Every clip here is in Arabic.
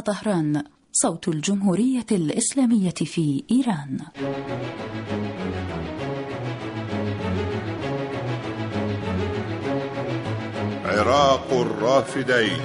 طهران، صوت الجمهورية الإسلامية في إيران. عراق الرافدين.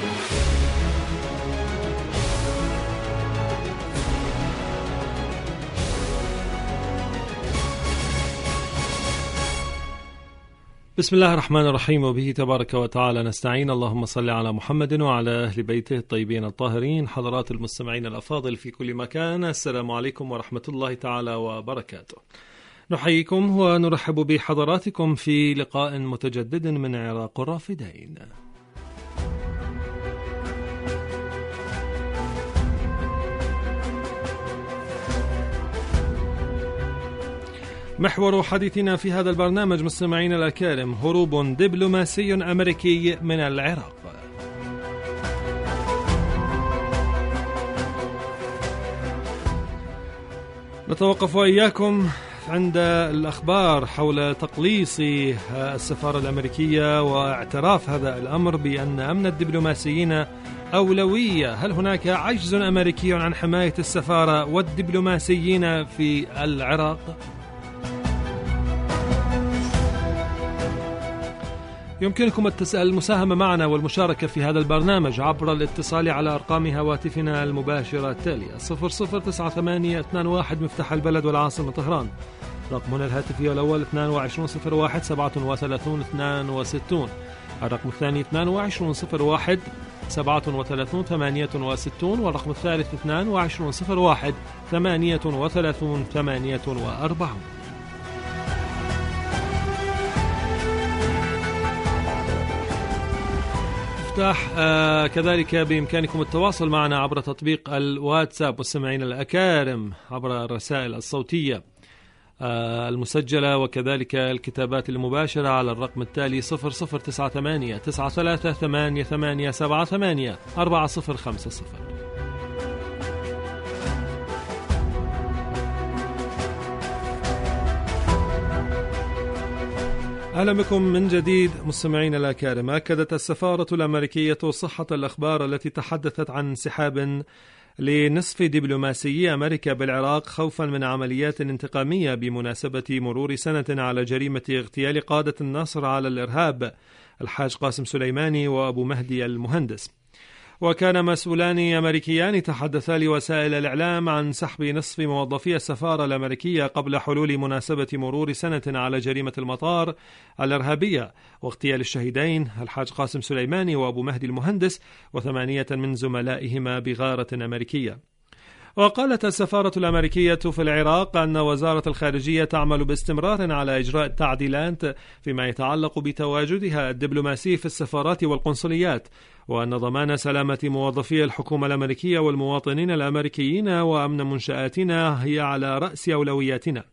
بسم الله الرحمن الرحيم، وبه تبارك وتعالى نستعين. اللهم صل على محمد وعلى أهل بيته الطيبين الطاهرين. حضرات المستمعين الأفاضل في كل مكان، السلام عليكم ورحمة الله تعالى وبركاته. نحييكم ونرحب بحضراتكم في لقاء متجدد من عراق الرافدين. محور حديثنا في هذا البرنامج مستمعين الأكارم: هروب دبلوماسي أمريكي من العراق. نتوقف وإياكم عند الأخبار حول تقليص السفارة الأمريكية واعتراف هذا الأمر بأن أمن الدبلوماسيين أولوية. هل هناك عجز أمريكي عن حماية السفارة والدبلوماسيين في العراق؟ يمكنكم المساهمة معنا والمشاركة في هذا البرنامج عبر الاتصال على أرقام هواتفنا المباشرة التالية: 009821 مفتاح البلد والعاصمة طهران، رقمنا الهاتفي الأول 2201 37 62، الرقم الثاني 2201 37 68، والرقم الثالث 2201 38 48. كذلك بإمكانكم التواصل معنا عبر تطبيق الواتساب مستمعين الأكارم عبر الرسائل الصوتية المسجلة، وكذلك الكتابات المباشرة على الرقم التالي 0098 93 88 78 4050. أهلا بكم من جديد مستمعين الأكارم. أكدت السفارة الأمريكية صحة الأخبار التي تحدثت عن انسحاب لنصف دبلوماسيي أمريكا بالعراق خوفا من عمليات انتقامية بمناسبة مرور سنة على جريمة اغتيال قادة النصر على الإرهاب الحاج قاسم سليماني وأبو مهدي المهندس. وكان مسؤولان أمريكيان تحدثا لوسائل الإعلام عن سحب نصف موظفي السفارة الأمريكية قبل حلول مناسبة مرور سنة على جريمة المطار الإرهابية واغتيال الشهيدين الحاج قاسم سليماني وأبو مهدي المهندس و8 من زملائهما بغارة أمريكية. وقالت السفارة الأمريكية في العراق أن وزارة الخارجية تعمل باستمرار على إجراء التعديلات فيما يتعلق بتواجدها الدبلوماسي في السفارات والقنصليات، وأن ضمان سلامة موظفي الحكومة الأمريكية والمواطنين الأمريكيين وأمن منشآتنا هي على رأس أولوياتنا.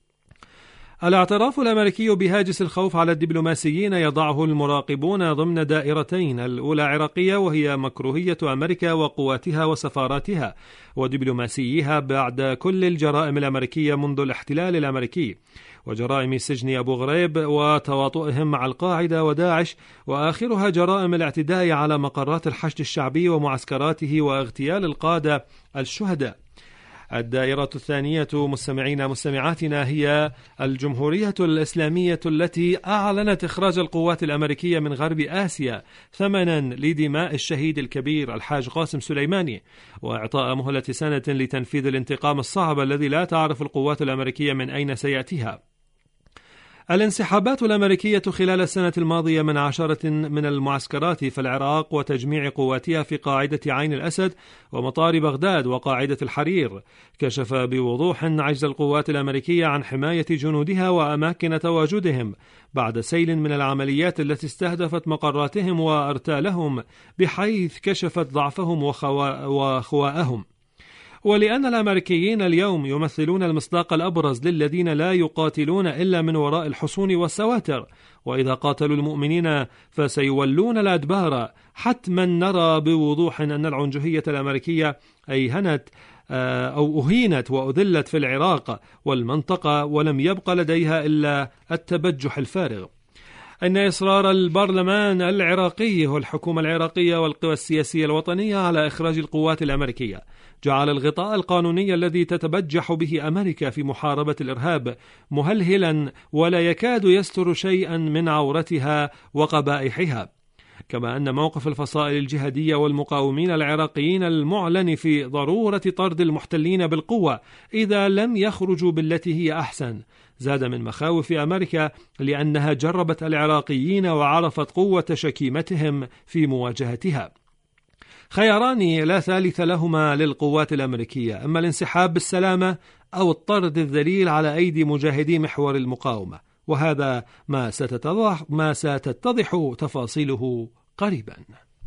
الاعتراف الأمريكي بهاجس الخوف على الدبلوماسيين يضعه المراقبون ضمن دائرتين: الأولى عراقية وهي مكروهية أمريكا وقواتها وسفاراتها ودبلوماسيها بعد كل الجرائم الأمريكية منذ الاحتلال الأمريكي وجرائم سجن أبو غريب وتواطؤهم مع القاعدة وداعش، وآخرها جرائم الاعتداء على مقرات الحشد الشعبي ومعسكراته واغتيال القادة الشهداء. الدائرة الثانية مستمعين مستمعاتنا هي الجمهورية الإسلامية التي أعلنت إخراج القوات الأمريكية من غرب آسيا ثمنا لدماء الشهيد الكبير الحاج قاسم سليماني، وإعطاء مهلة سنة لتنفيذ الانتقام الصعب الذي لا تعرف القوات الأمريكية من أين سيأتيها. الانسحابات الأمريكية خلال السنة الماضية من 10 من المعسكرات في العراق وتجميع قواتها في قاعدة عين الأسد ومطار بغداد وقاعدة الحرير كشف بوضوح عجز القوات الأمريكية عن حماية جنودها وأماكن تواجدهم بعد سيل من العمليات التي استهدفت مقراتهم وأرتالهم، بحيث كشفت ضعفهم وخواءهم. ولأن الأمريكيين اليوم يمثلون المصداق الأبرز للذين لا يقاتلون إلا من وراء الحصون والسواتر، وإذا قاتلوا المؤمنين فسيولون الأدبار، حتما نرى بوضوح أن العنجهية الأمريكية أهينت وأذلت في العراق والمنطقة، ولم يبق لديها إلا التبجح الفارغ. أن إصرار البرلمان العراقي والحكومة العراقية والقوى السياسية الوطنية على إخراج القوات الأمريكية جعل الغطاء القانوني الذي تتبجح به أمريكا في محاربة الإرهاب مهلهلا ولا يكاد يستر شيئا من عورتها وقبائحها، كما أن موقف الفصائل الجهادية والمقاومين العراقيين المعلن في ضرورة طرد المحتلين بالقوة إذا لم يخرجوا بالتي هي أحسن زاد من مخاوف أمريكا، لأنها جربت العراقيين وعرفت قوة شكيمتهم في مواجهتها. خياران لا ثالث لهما للقوات الأمريكية: أما الانسحاب بالسلامة أو الطرد الذليل على أيدي مجاهدي محور المقاومة، وهذا ما ستتضح تفاصيله قريبا.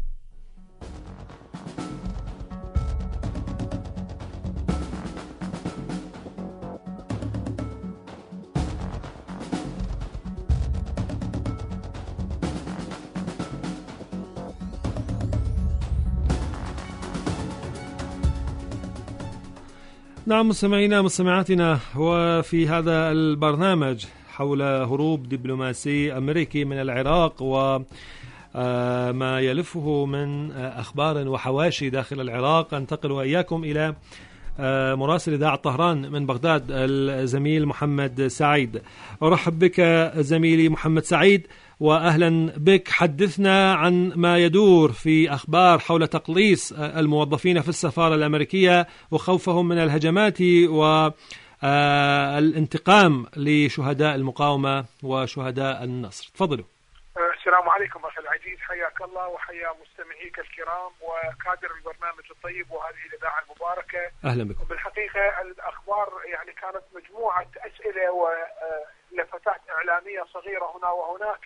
نعم مستمعينا مستمعاتنا، وفي هذا البرنامج حول هروب دبلوماسي أمريكي من العراق وما يلفه من أخبار وحواشي داخل العراق، أنتقل وإياكم إلى مراسل إذاعة طهران من بغداد الزميل محمد سعيد. أرحب بك زميلي محمد سعيد وأهلا بك. حدثنا عن ما يدور في أخبار حول تقليص الموظفين في السفارة الأمريكية وخوفهم من الهجمات والانتقام لشهداء المقاومة وشهداء النصر. تفضلوا. السلام عليكم أخي العزيز، حياك الله وحيا مستمعيك الكرام وكادر البرنامج الطيب وهذه الإذاعة المباركة. أهلا بكم. بالحقيقة الأخبار يعني كانت مجموعة أسئلة ولفتات إعلامية صغيرة هنا وهناك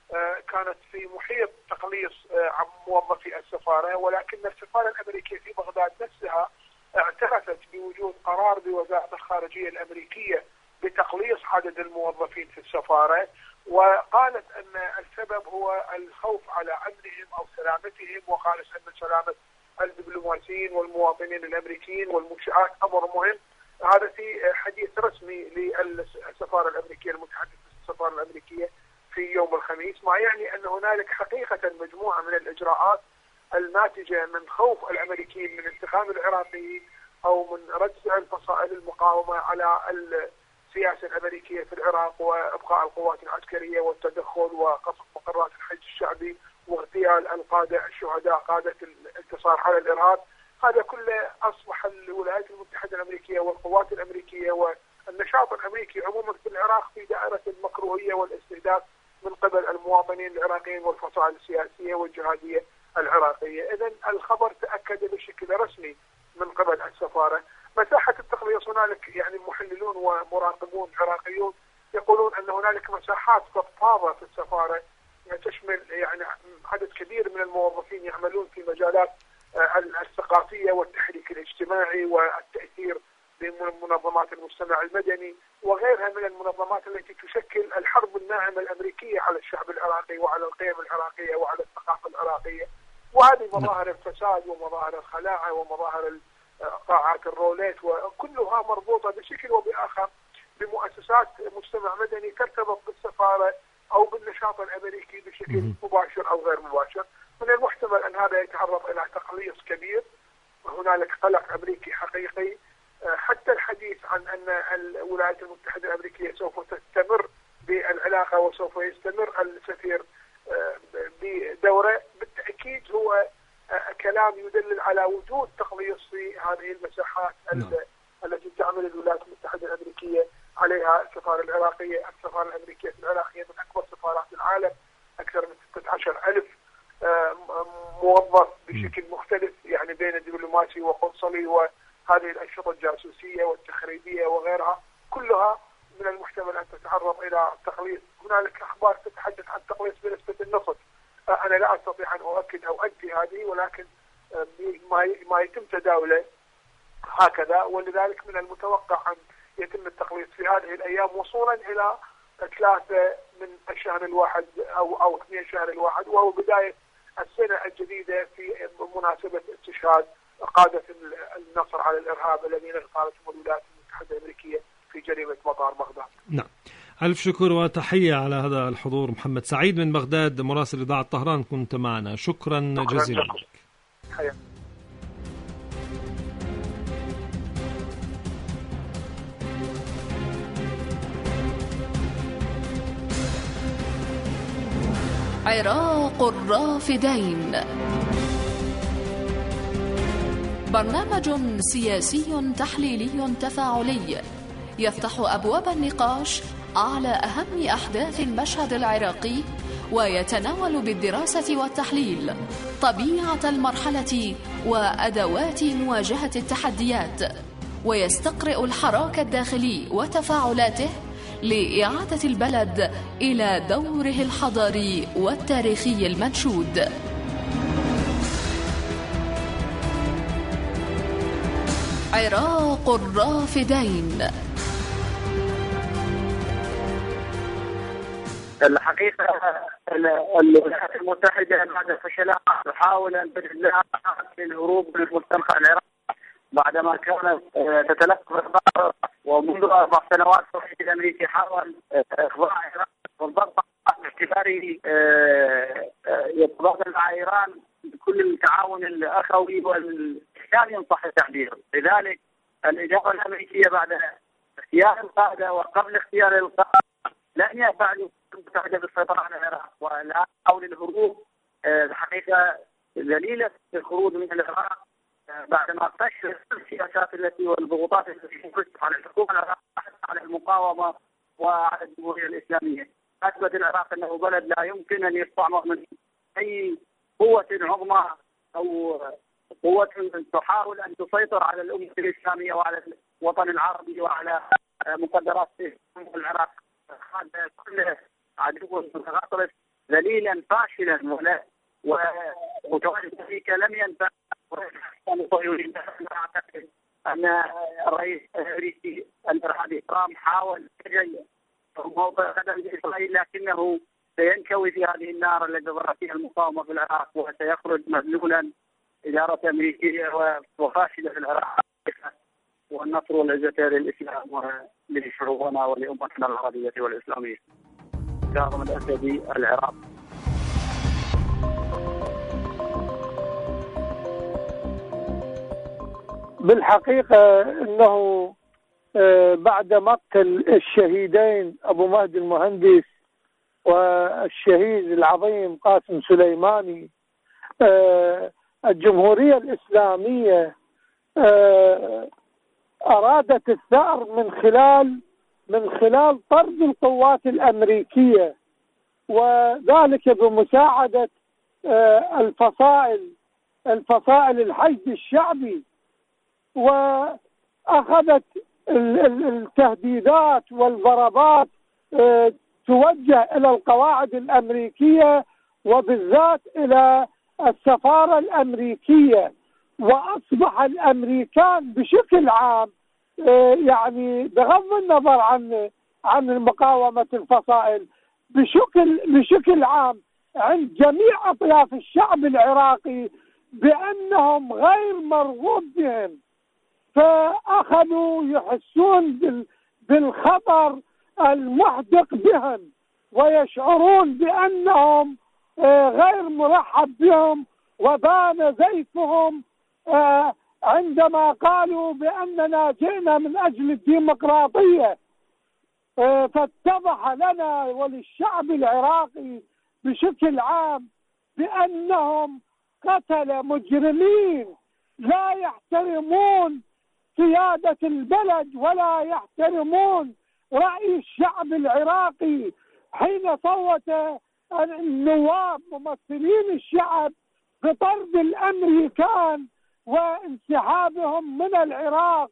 كانت في محيط تقليص عن موظفي السفارة، ولكن السفارة الأمريكية في بغداد نفسها اعترفت بوجود قرار بوزارة الخارجية الأمريكية بتقليص عدد الموظفين في السفارة، وقالت أن السبب هو الخوف على أمنهم أو سلامتهم، وقالت أن سلامة الدبلوماسيين والمواطنين الأمريكيين والمنشآت أمر مهم. هذا في حديث رسمي للسفارة الأمريكية، المتحدث بالسفارة الأمريكية في يوم الخميس، ما يعني أن هنالك حقيقة مجموعة من الإجراءات الناتجة من خوف الأمريكيين من انتقام العراقيين أو من رد فعل فصائل المقاومة على السياسة الأمريكية في العراق وإبقاء القوات العسكرية والتدخل وقصف مقرات الحج الشعبي واغتيال القادة الشهداء قادة الانتصار على الإرهاب. هذا كله أصبح الولايات المتحدة الأمريكية والقوات الأمريكية والنشاط الأمريكي عموما في العراق في دائرة المكروهية والاستهداف من قبل المواطنين العراقيين والفصائل السياسية والجهادية العراقية. إذن الخبر تأكد بشكل رسمي من قبل السفارة. مساحة التقليص هنالك يعني محللون ومراقبون عراقيون يقولون أن هنالك مساحات فضفاضة في السفارة تشمل يعني عدد كبير من الموظفين يعملون في مجالات الثقافية والتحريك الاجتماعي والتأثير بمنظمات المجتمع المدني وغيرها من المنظمات التي تشكل الحرب الناعمة الأمريكية على الشعب العراقي وعلى القيم العراقية وعلى الثقافة العراقية. وهذه مظاهر الفساد ومظاهر الخلاعة ومظاهر قاعات الرولات وكلها مربوطة بشكل وبآخر بمؤسسات مجتمع مدني ترتبط بالسفارة أو بالنشاط الأمريكي بشكل مباشر أو غير مباشر. من المحتمل أن هذا يتعرض إلى تقليص كبير، وهنالك قلق أمريكي حقيقي. حتى الحديث عن أن الولايات المتحدة الأمريكية سوف تستمر بالعلاقة وسوف يستمر السفير بدوره، بالتأكيد هو كلام يدلل على وجود تقليص في هذه المساحات التي تعمل الولايات المتحدة الأمريكية عليها السفارة العراقية. السفارة الأمريكية في العراق هي من أكبر سفارات العالم، أكثر من 16,000 موظف بشكل مختلف يعني بين الدبلوماسي وقنصلي وهذه الأنشطة الجاسوسية والتخريبية وغيرها، كلها من المحتمل أن تتعرض إلى تقليص. هنالك أخبار تتحدث عن تقليص بنسبة النصف. أنا لا أستطيع أن أؤكد أو أنفي هذه، ولكن ما يتم تداوله هكذا، ولذلك من المتوقع أن يتم التقليص في هذه الأيام وصولا إلى 3 من الشهر الواحد أو 2 شهر الواحد، وهو بداية السنة الجديدة في مناسبة استشهاد قادة النصر على الإرهاب الذين اغتالتهم الولايات المتحدة الأمريكية في جريمة مطار بغداد. نعم. ألف شكر وتحية على هذا الحضور. محمد سعيد من بغداد مراسل إذاعة طهران كنت معنا، شكرا جزيلا لك. عراق الرافدين، برنامج سياسي تحليلي تفاعلي يفتح أبواب النقاش على أهم أحداث المشهد العراقي، ويتناول بالدراسة والتحليل طبيعة المرحلة وأدوات مواجهة التحديات، ويستقرئ الحراك الداخلي وتفاعلاته لإعادة البلد إلى دوره الحضاري والتاريخي المنشود. عراق الرافدين. الحقيقة الولايات المتحدة بعد فشلها تحاول أن تجعل الهروب من مستنقع العراق بعدما كانت تتلقى ومنذ 4 سنوات الرئيس الأمريكي حاول إخضاع العراق والضغط باعتباره يتبادل مع إيران بكل التعاون الأخوي والإحسان إن صح التعبير. لذلك الإدارة الأمريكية بعد اختيار القادة وقبل اختيار القادة لن يفعلوا المتحدة بالسيطرة على العراق، والآن حول الهروب الحقيقة دليل الخروج من العراق بعدما تشهد السياسات التي والضغوطات التي تمارس على الحكومة العراقية على المقاومة وعلى الجمهورية الإسلامية. أثبت العراق أنه بلد لا يمكن أن يستعمر من أي قوة عظمى أو قوة تحاول أن تسيطر على الأمة الإسلامية وعلى الوطن العربي وعلى مقدرات العراق. هذا كله عدو متغطرس ذليلا فاشلا ومتواجد أمريكا لم ينفع. أعتقد أن الرئيس الأمريكي الإرهابي ترامب حاول موضع قدم إسرائيل، لكنه سينكوي في هذه النار التي ظهرت فيها المقاومة في العراق وسيخرج مذلولا. إدارة أمريكية وفاشلة في العراق، والنصر والعزة للإسلام ولشعوبنا ولأمتنا العربية والإسلامية. كاظم الأسدي، العراق. بالحقيقة أنه بعد مقتل الشهيدين أبو مهدي المهندس والشهيد العظيم قاسم سليماني، الجمهورية الإسلامية أرادت الثأر من خلال طرد القوات الأمريكية، وذلك بمساعدة الفصائل الحشد الشعبي، وأخذت التهديدات والضربات توجه إلى القواعد الأمريكية وبالذات إلى السفارة الأمريكية. وأصبح الأمريكان بشكل عام يعني بغض النظر عن مقاومة الفصائل بشكل عام عند جميع أطياف الشعب العراقي بأنهم غير مرغوب بهم، فأخذوا يحسون بالخطر المحدق بهم ويشعرون بأنهم غير مرحب بهم. وبان زيفهم عندما قالوا بأننا جئنا من أجل الديمقراطية. فاتضح لنا وللشعب العراقي بشكل عام بأنهم قتل مجرمين لا يحترمون قيادة البلد ولا يحترمون رأي الشعب العراقي. حين صوت النواب ممثلين الشعب بطرد الأمريكان وانسحابهم من العراق،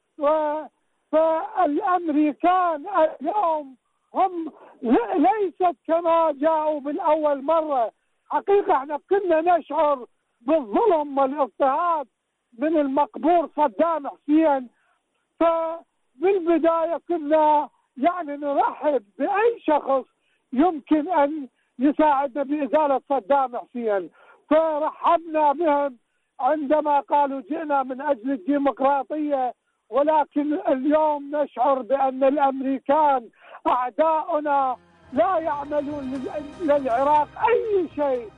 فالأمريكان اليوم هم ليست كما جاءوا بالأول مرة. حقيقة احنا كنا نشعر بالظلم والاضطهاد من المقبور صدام حسين، فبالبداية كنا يعني نرحب بأي شخص يمكن أن يساعدنا بإزالة صدام حسين، فرحبنا بهم عندما قالوا جئنا من أجل الديمقراطية. ولكن اليوم نشعر بأن الأمريكان أعداؤنا لا يعملون للعراق أي شيء.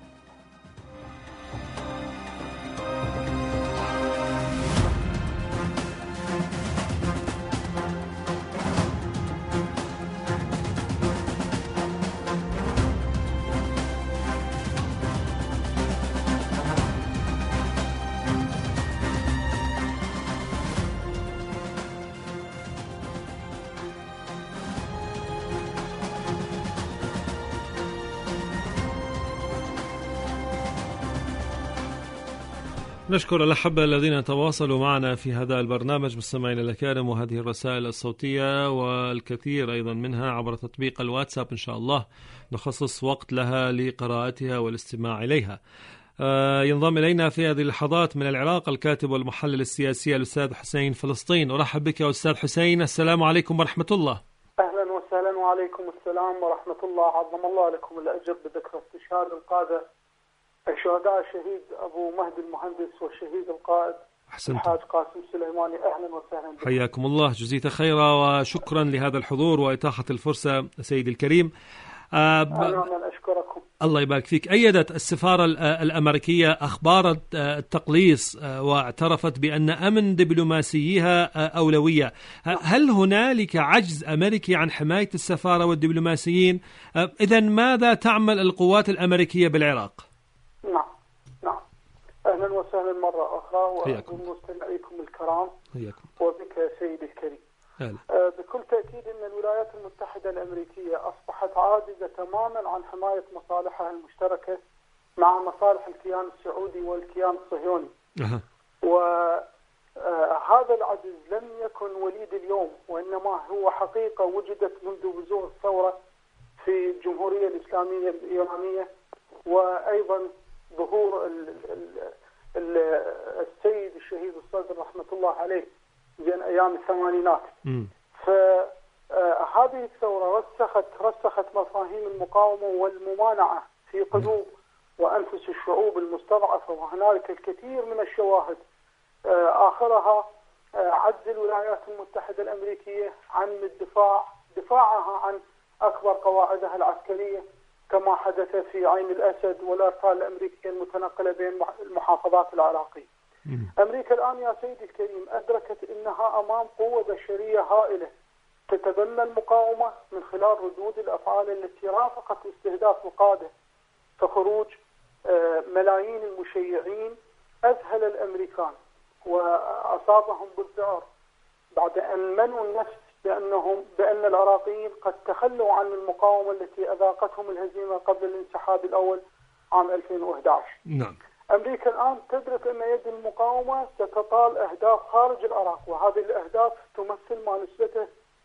نشكر الأحبة الذين تواصلوا معنا في هذا البرنامج مستمعينا الكرام، وهذه الرسائل الصوتية والكثير أيضا منها عبر تطبيق الواتساب. إن شاء الله نخصص وقت لها لقراءتها والاستماع إليها. ينضم إلينا في هذه اللحظات من العراق الكاتب والمحلل السياسي الأستاذ حسين فلسطين. أرحب بك أستاذ حسين، السلام عليكم ورحمة الله. أهلا وسهلا، وعليكم السلام ورحمة الله. عظم الله لكم الأجر بذكر استشهاد القادة الشهداء الشهيد أبو مهدي المهندس والشهيد القائد الحاج قاسم سليماني. أهلا وسهلا بكم. حياكم الله، جزيت خيرا وشكرا لهذا الحضور وإتاحة الفرصة سيدي الكريم. أنا من أشكركم. الله يبارك فيك. أيدت السفارة الأمريكية أخبار التقليص واعترفت بأن أمن دبلوماسيها أولوية. هل هنالك عجز أمريكي عن حماية السفارة والدبلوماسيين؟ إذن ماذا تعمل القوات الأمريكية بالعراق؟ نعم أهلا وسهلا مرة أخرى، ومستمعيكم الكرام وبك سيدي الكريم. بكل تأكيد أن الولايات المتحدة الأمريكية أصبحت عاجزة تماما عن حماية مصالحها المشتركة مع مصالح الكيان السعودي والكيان الصهيوني. وهذا العجز لم يكن وليد اليوم، وإنما هو حقيقة وجدت منذ بزوغ الثورة في الجمهورية الإسلامية الإيرانية، وأيضا ظهور السيد الشهيد الصدر رحمة الله عليه بين أيام الثمانينات. فهذه الثورة رسخت مفاهيم المقاومة والممانعة في قلوب وأنفس الشعوب المستضعفة، وهنالك الكثير من الشواهد. آخرها عجز الولايات المتحدة الأمريكية عن دفاعها عن أكبر قواعدها العسكرية، كما حدث في عين الأسد والأرسال الأمريكية المتنقلة بين المحافظات العراقية. أمريكا الآن يا سيدي الكريم أدركت أنها أمام قوة بشرية هائلة تتبنى المقاومة من خلال ردود الأفعال التي رافقت استهداف القادة، فخروج ملايين المشيعين أذهل الأمريكان وأصابهم بالذعر بعد أن منوا النفس بأن العراقيين قد تخلوا عن المقاومة التي أذاقتهم الهزيمة قبل الانسحاب الأول عام 2011. نعم. أمريكا الآن تدرك أن يد المقاومة ستطال أهداف خارج العراق، وهذه الأهداف تمثل ما نسبته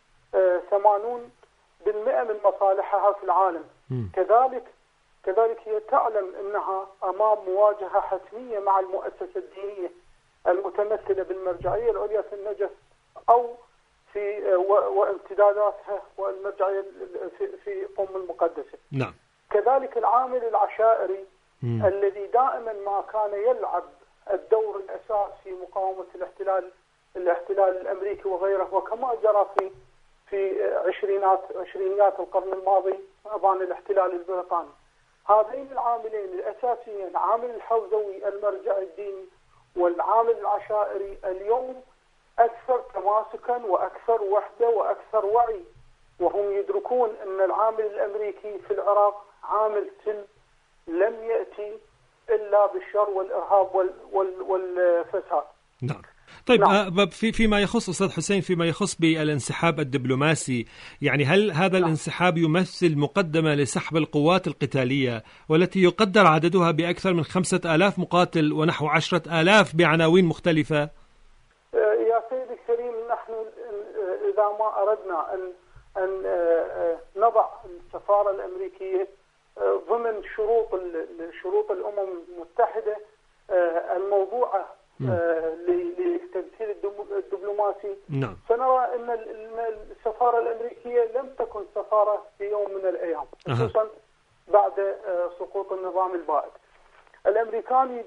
80% من مصالحها في العالم. كذلك هي تعلم أنها أمام مواجهة حتمية مع المؤسسة الدينية المتمثلة بالمرجعية العليا في النجف أو في وامتداداتها والمرجعية في قم المقدسة. نعم. كذلك العامل العشائري الذي دائما ما كان يلعب الدور الأساس في مقاومة الاحتلال الأمريكي وغيره، وكما جرى في عشرينيات القرن الماضي أبان الاحتلال البريطاني. هذين العاملين الأساسيين، عامل الحوزوي المرجع الديني والعامل العشائري، اليوم أكثر تماسكا وأكثر وحدة وأكثر وعي، وهم يدركون أن العامل الأمريكي في العراق عامل سلم لم يأتي إلا بالشر والإرهاب والفساد. نعم. طيب، نعم. فيما يخص أستاذ حسين، فيما يخص بالانسحاب الدبلوماسي، يعني هل هذا الانسحاب يمثل مقدمة لسحب القوات القتالية والتي يقدر عددها بأكثر من 5000 مقاتل ونحو 10,000 بعناوين مختلفة؟ يا سيدي الكريم، نحن إذا ما أردنا أن نضع السفارة الأمريكية ضمن شروط الأمم المتحدة الموضوعة للتمثيل الدبلوماسي، نعم. سنرى أن السفارة الأمريكية لم تكن سفارة في يوم من الأيام، خصوصا بعد سقوط النظام البائد. الأمريكان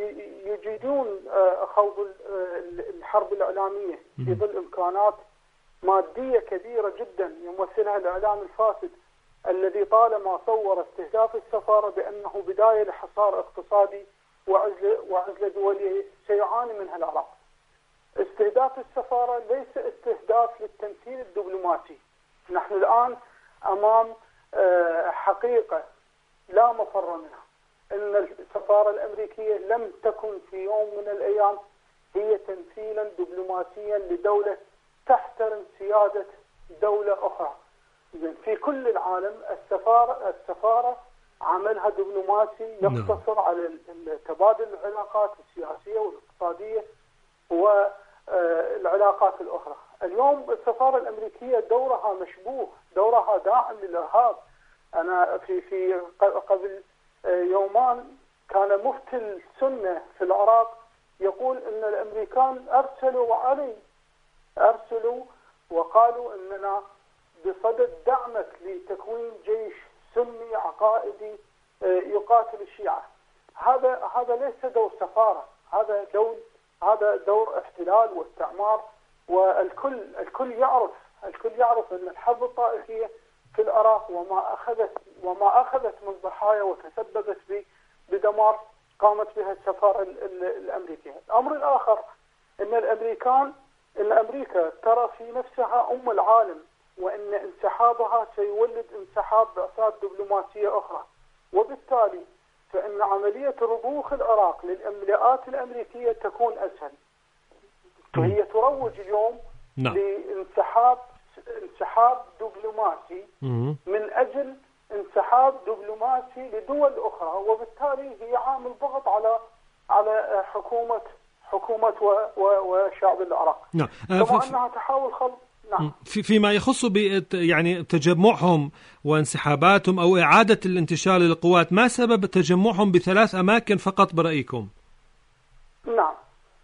يجيدون خوض الحرب الإعلامية في ظل إمكانات مادية كبيرة جدا يمثلها الإعلام الفاسد الذي طالما صور استهداف السفارة بأنه بداية لحصار اقتصادي وعزلة دولية سيعاني منها العراق. استهداف السفارة ليس استهداف للتمثيل الدبلوماسي. نحن الآن أمام حقيقة لا مفر منها، أن السفارة الأمريكية لم تكن في يوم من الأيام هي تمثيلا دبلوماسيا لدولة تحترم سيادة دولة أخرى. في كل العالم السفارة عملها دبلوماسي يقتصر على تبادل العلاقات السياسية والاقتصادية والعلاقات الأخرى. اليوم السفارة الأمريكية دورها مشبوه، دورها داعم للإرهاب. أنا في قبل يومان كان مفتي السنة في العراق يقول أن الأمريكان أرسلوا وقالوا أننا بصدد دعمك لتكوين جيش سني عقائدي يقاتل الشيعة. هذا ليس دور سفارة، هذا دور احتلال واستعمار. والكل يعرف أن الحرب الطائفية في العراق وما أخذت من ضحايا وتسببت بدمار قامت بها السفارة الأمريكية. الأمر الآخر أن أمريكا ترى في نفسها أم العالم، وأن انسحابها سيولد انسحاب بعثات دبلوماسية أخرى، وبالتالي فإن عملية رضوخ العراق للإملاءات الأمريكية تكون أسهل. فهي تروج اليوم لانسحاب دبلوماسي من أجل انسحاب دبلوماسي لدول أخرى، وبالتالي هي عامل ضغط على حكومة وشعب العراق. كما أنها تحاول خلق فيما يخص يعني تجمعهم وانسحاباتهم أو إعادة الانتشار للقوات، ما سبب تجمعهم بثلاث أماكن فقط برأيكم؟ نعم،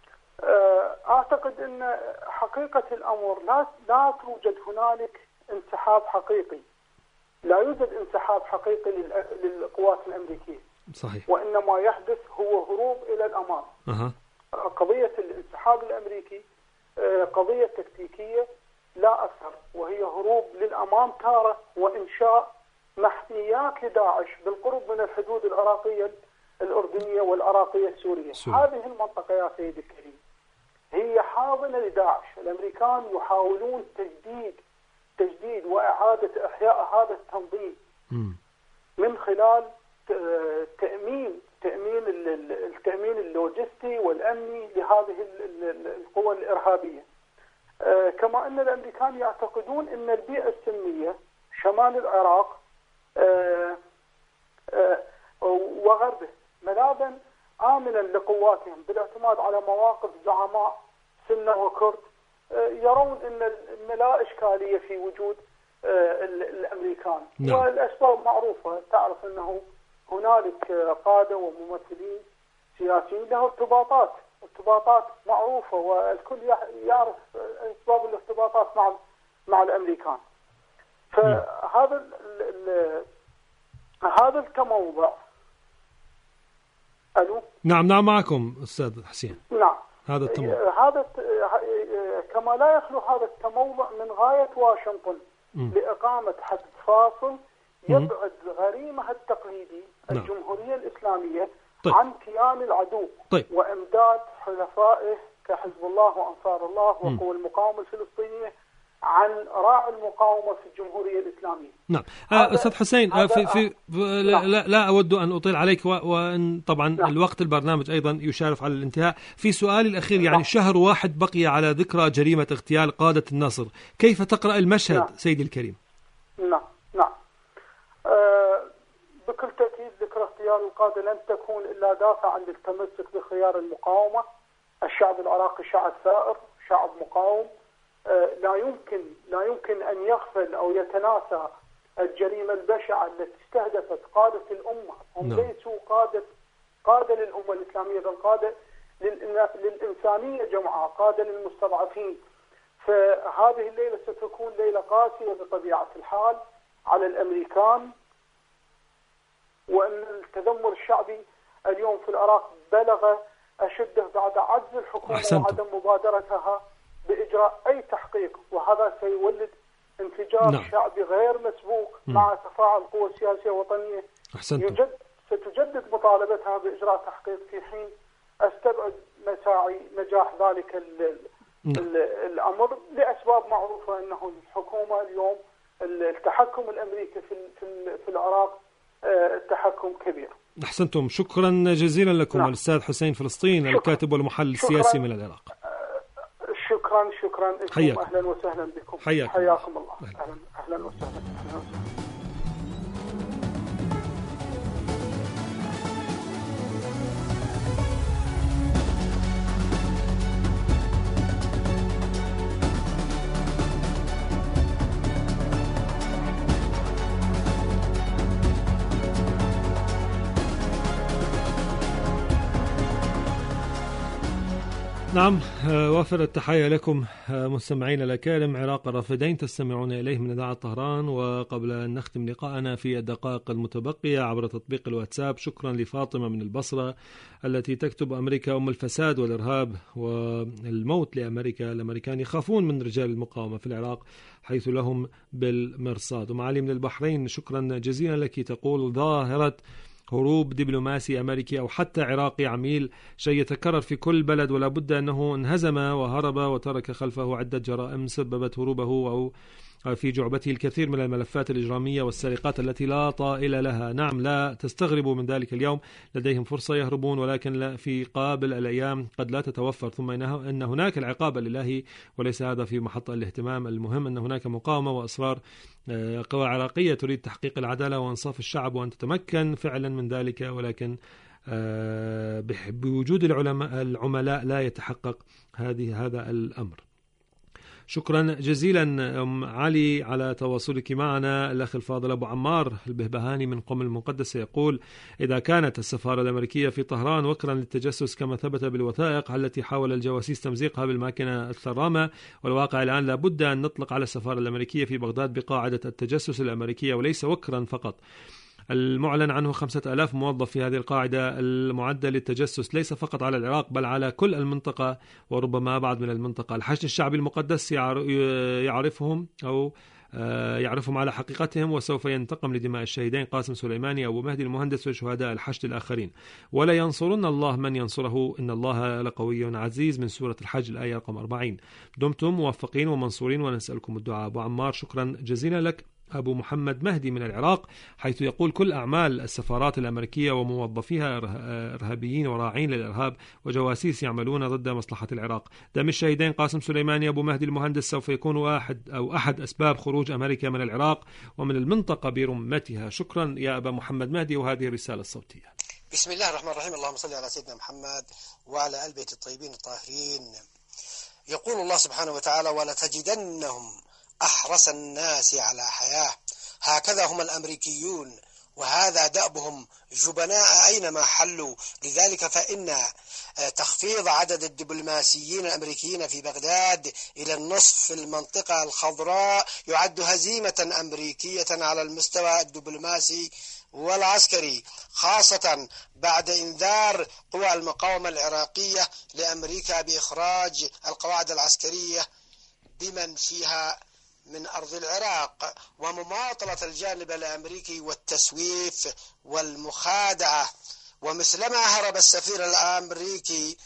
أعتقد أن حقيقة الأمر لا توجد هنالك انسحاب حقيقي، لا يوجد انسحاب حقيقي للقوات الأمريكية. صحيح. وإنما يحدث هو هروب إلى الأمام. قضية الانسحاب الأمريكي قضية تكتيكية لا أكثر، وهي هروب للأمام تارة وإنشاء محميات لداعش بالقرب من الحدود العراقية الأردنية والعراقية السورية. هذه المنطقة يا سيدي الكريم هي حاضنة لداعش. الأمريكان يحاولون تجديد وإعادة إحياء هذا التنظيم من خلال التأمين اللوجستي والأمني لهذه القوى الإرهابية. كما أن الأمريكان يعتقدون أن البيئة السلمية شمال العراق وغربه ملاذا آمنا لقواتهم بالاعتماد على مواقف زعماء سنة وكرد يرون أن لا إشكالية في وجود الأمريكان. والأسباب معروفة، تعرف أنه هنالك قادة وممثلين سياسيين له ارتباطات معروفة، والكل يعرف أسباب الارتباطات مع الأمريكان. فهذا هذا التموضع. ألو؟ نعم معكم أستاذ حسين. نعم، هذا التموضع كما لا يخلو هذا التموضع من غاية واشنطن لإقامة حد فاصل يبعد غريمها التقليدي الجمهورية الإسلامية عن كيان العدو وإمداد حلفائه كحزب الله وأنصار الله وقوى المقاومة الفلسطينية عن راعي المقاومة في الجمهورية الإسلامية. نعم أستاذ حسين، لا أود أن أطيل عليك، وأن طبعا الوقت البرنامج أيضا يشارف على الانتهاء. في سؤالي الأخير، يعني شهر واحد بقي على ذكرى جريمة اغتيال قادة النصر، كيف تقرأ المشهد سيدي الكريم؟ نعم بكل تأكيد ذكرى اغتيال القادة لن تكون إلا دافعا للتمسك بخيار المقاومة. الشعب العراقي شعب ثائر، شعب مقاوم، لا يمكن أن يغفل أو يتناسى الجريمة البشعة التي استهدفت قادة الأمة. هم ليسوا قادة للأمة الإسلامية، بل قادة للإنسانية جمعاء، قادة للمستضعفين. فهذه الليلة ستكون ليلة قاسية بطبيعة الحال على الأمريكان، وأن التذمر الشعبي اليوم في العراق بلغ أشده بعد عجز الحكومة وعدم مبادرتها إجراء أي تحقيق، وهذا سيولد انفجار شعبي غير مسبوق مع تفاعل قوى سياسية وطنية. ستجدد مطالبتها بإجراء تحقيق، في حين أستبعد مساعي نجاح ذلك الأمر لأسباب معروفة. أنه الحكومة اليوم التحكم الأمريكي في العراق تحكم كبير. أحسنتم، شكرا جزيلا لكم. الأستاذ حسين فلسطين، الكاتب والمحلل السياسي من العراق. شكرا لكم، أهلا وسهلا بكم. حياكم الله. أهلا وسهلا. نعم، وافر التحية لكم مستمعين الأكارم. عراق الرافدين تستمعون إليه من إذاعة طهران. وقبل أن نختم لقاءنا في الدقائق المتبقية عبر تطبيق الواتساب، شكرا لفاطمة من البصرة التي تكتب: أمريكا أم الفساد والإرهاب والموت لأمريكا. الأمريكان يخافون من رجال المقاومة في العراق حيث لهم بالمرصاد. ومعالي من البحرين، شكرا جزيلا لك. تقول: ظاهرة هروب دبلوماسي أمريكي أو حتى عراقي عميل شيء يتكرر في كل بلد، ولا بد أنه انهزم وهرب وترك خلفه عدة جرائم سببت هروبه أو في جعبته الكثير من الملفات الإجرامية والسرقات التي لا طائل لها. نعم، لا تستغربوا من ذلك اليوم، لديهم فرصة يهربون، ولكن في قابل الأيام قد لا تتوفر. ثم إن هناك العقاب الإلهي وليس هذا في محط الاهتمام. المهم أن هناك مقاومة وإصرار قوى عراقية تريد تحقيق العدالة وإنصاف الشعب وأن تتمكن فعلا من ذلك، ولكن بوجود العملاء لا يتحقق هذا الأمر. شكرا جزيلا أم علي على تواصلك معنا. الأخ الفاضل أبو عمار البهبهاني من قم المقدسة يقول: إذا كانت السفارة الأمريكية في طهران وكرا للتجسس كما ثبت بالوثائق التي حاول الجواسيس تمزيقها بالماكنة الثرامة، والواقع الآن لابد أن نطلق على السفارة الأمريكية في بغداد بقاعدة التجسس الأمريكية وليس وكرا فقط. المعلن عنه 5000 موظف في هذه القاعدة المعدة للتجسس ليس فقط على العراق بل على كل المنطقة وربما أبعد من المنطقة. الحشد الشعبي المقدس يعرفهم أو يعرفهم على حقيقتهم، وسوف ينتقم لدماء الشهيدين قاسم سليماني أبو مهدي المهندس وشهداء الحشد الآخرين. ولا ينصرن الله من ينصره إن الله لقوي عزيز من سورة الحج الآية رقم 40. دمتم موفقين ومنصورين ونسألكم الدعاء. أبو عمار، شكرا جزيلا لك. أبو محمد مهدي من العراق حيث يقول: كل أعمال السفارات الأمريكية وموظفيها إرهابيين وراعين للإرهاب وجواسيس يعملون ضد مصلحة العراق. دم الشهيدين قاسم سليماني أبو مهدي المهندس سوف يكون أحد أسباب خروج أمريكا من العراق ومن المنطقة برمتها. شكرا يا أبا محمد مهدي، وهذه الرسالة الصوتية. بسم الله الرحمن الرحيم. اللهم صل على سيدنا محمد وعلى آل بيت الطيبين الطاهرين. يقول الله سبحانه وتعالى: ولتجدنهم أحرص الناس على حياة، هكذا هم الأمريكيون وهذا دأبهم جبناء أينما حلوا. لذلك فإن تخفيض عدد الدبلوماسيين الأمريكيين في بغداد إلى النصف في المنطقة الخضراء يعد هزيمة أمريكية على المستوى الدبلوماسي والعسكري، خاصة بعد إنذار قوى المقاومة العراقية لأمريكا بإخراج القواعد العسكرية بمن فيها من أرض العراق، ومماطلة الجانب الأمريكي والتسويف والمخادعة. ومثلما هرب السفير الأمريكي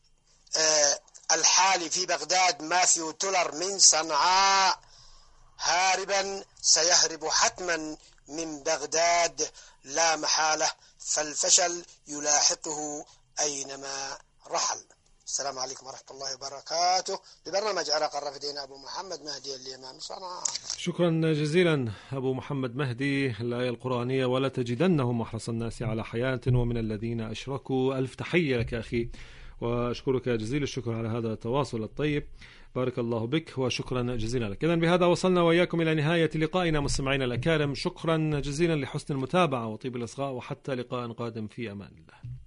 الحالي في بغداد ماثيو تولر من صنعاء هاربا، سيهرب حتما من بغداد لا محالة، فالفشل يلاحقه أينما رحل. السلام عليكم ورحمة الله وبركاته. لبرنامج عراق الرافدين أبو محمد مهدي اليمامي صنعاء. شكرا جزيلا أبو محمد مهدي. الآية القرآنية: ولا تجدنهم أحرص الناس على حياة ومن الذين أشركوا. ألف تحية لك أخي، وأشكرك جزيل الشكر على هذا التواصل الطيب. بارك الله بك وشكرا جزيلا لك. إذن بهذا وصلنا وإياكم إلى نهاية لقائنا مستمعينا الأكارم. شكرا جزيلا لحسن المتابعة وطيب الإصغاء، وحتى لقاء قادم في أمان الله.